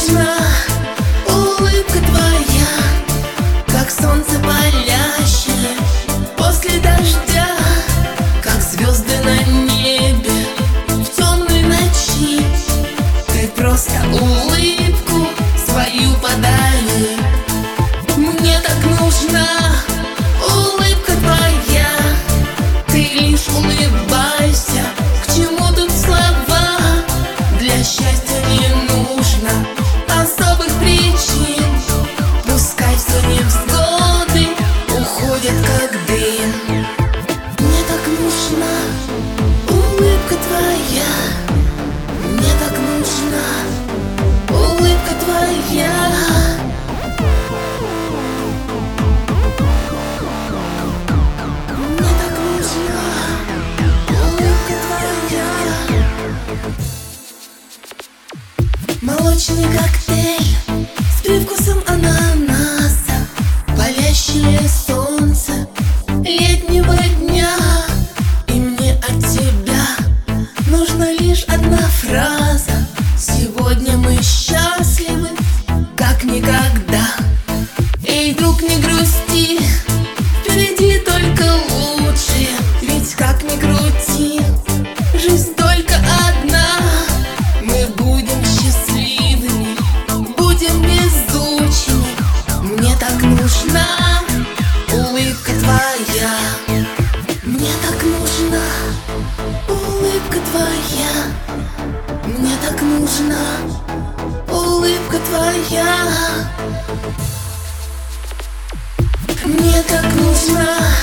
нужна улыбка твоя, как солнце палящее после дождя, как звезды на небе в темной ночи. Ты просто улыбку свою подари. Мне так нужна улыбка твоя. Ты лишь улыбайся, к чему тут слова? Для счастья не нужно особых причин. Пускай все невзгоды уходят как дым. Мне так нужна улыбка твоя. Мне так нужна улыбка твоя. Мне так нужна улыбка твоя. Молочный коктейль с привкусом ананаса, палящее солнце летнего дня. И мне от тебя нужна лишь одна фраза: сегодня мы счастливы, как никогда. Эй, друг, не грусти, впереди только лучшее. Ведь как ни крути, жизнь только одна. Мы будем счастливыми, будем везучими. Мне так нужна улыбка твоя. Мне так нужна улыбка твоя. Мне так нужна улыбка твоя. Мне так нужна